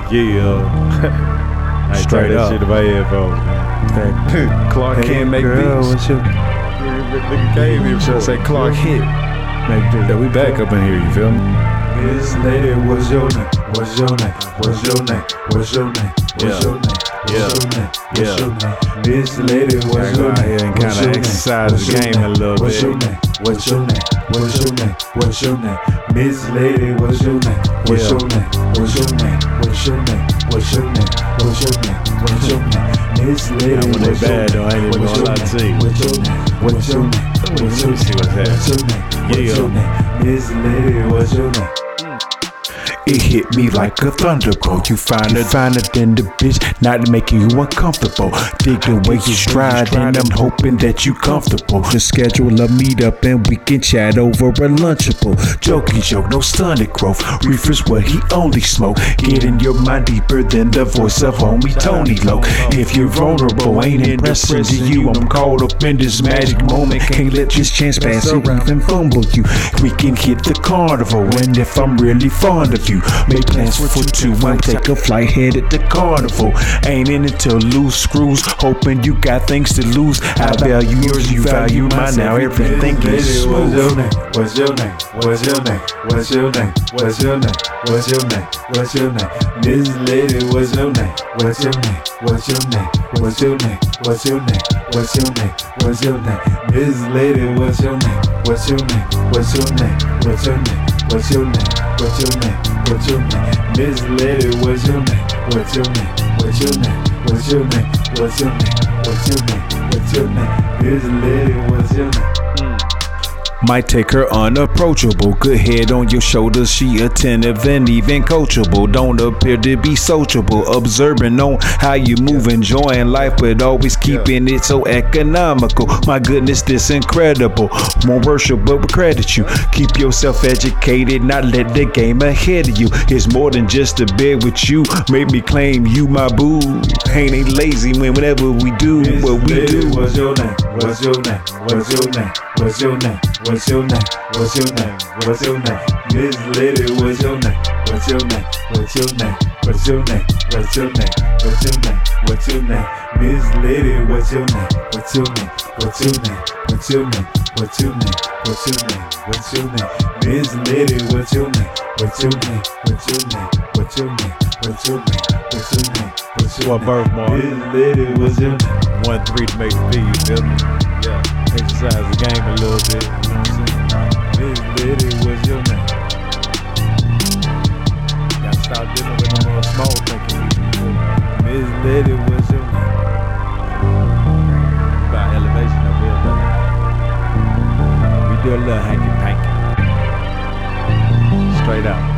Yeah. I Straight that up. shit in my headphones, man. Clark Kent make beats. What's your Nigga came here trying to say Clark Kent. Yeah, we back up in here, you feel me? This lady, what's your name? What's your name? What's your name? What's your name? What's your name? What's your name? What's your name? This lady, what's your name? And kind of exercise the game a little What's your bit. name? What's your name? What's your name? What's your name? Miss Lady, what's your name? What's your name? What's your name? What's your name? What's your name? What's your name? What's your name? Miss Lady, Now, when they what's your bad, though, I ain't even What's gonna your lie to name? you. What's your name? What's your name? What's Let me see what's happening. What's your name? What's your name? Miss Lady, what's your name? It hit me like a thunderbolt. You finer than the bitch, not making you uncomfortable. Dig the way you stride, and I'm hoping that you comfortable. Just schedule a meetup and we can chat over a Lunchable. Jokey joke, no stunted growth. Reefer's what he only smoke. Get in your mind deeper than the voice of homie Tony Low. If you're vulnerable, ain't impressing to you. I'm caught up in this magic moment. Can't let this chance pass or even fumble you. We can hit the carnival, and if I'm really fond of you, make plans for two and take a flight headed to Carnival. Ain't in it to lose screws, hoping you got things to lose. I value yours, you value mine. Now everything is smooth. What's your name? What's your name? What's your name? What's your name? What's your name? What's your name? This lady, what's your name? What's your name? What's your name? What's your name? What's your name? What's your name? What's your name? This lady, what's your name? What's your name? What's your name? What's your name? What's your name? What's your name? What's your name? Miss Lady, what's your name? What's your name? What's your name? What's your name? What's your name? What's your name? What's your name? Miss Lady, what's your name? Might take her unapproachable. Good head on your shoulders, she attentive and even coachable. Don't appear to be sociable. Observing on how you move, enjoying life, but always keeping it so economical. My goodness, this incredible. Won't worship, but we credit you. Keep yourself educated, not let the game ahead of you. It's more than just a bed with you. Make me claim you my boo. Ain't lazy whenever we do what we do. What's your name? What's your name? What's your name? What's your name? What's your name? What's your name? What's your name? Miss Lady, what's your name? What's your name? What's your name? What's your name? What's your name? What's your name? What's your name? Miss Lady, what's your name? What's your name? What's your name? What's your name? What's your name? What's your name? What's your name? Miss Lady, what's your name? What's your name? What's your name? What's your name? What's your name? What's your name? What's your What name? birthmark? Miss Lady, what's your name? 1-3 to make the beat, you feel me? Yeah. Exercise the game a little bit, you know what I'm saying? Miss Lady, what's your name? Gotta stop dealing with them small thinking people, you feel me? Miss Lady, what's your name? About elevation up here, but we do a little hanky panky. Straight out.